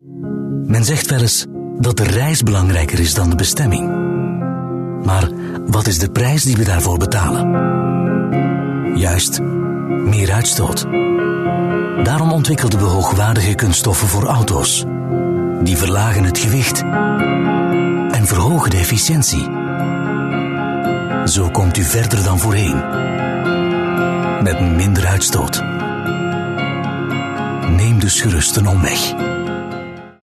Men zegt wel eens dat de reis belangrijker is dan de bestemming. Maar wat is de prijs die we daarvoor betalen? Juist, meer uitstoot. Daarom ontwikkelden we hoogwaardige kunststoffen voor auto's. Die verlagen het gewicht en verhogen de efficiëntie. Zo komt u verder dan voorheen. Met minder uitstoot. Neem dus gerust een omweg.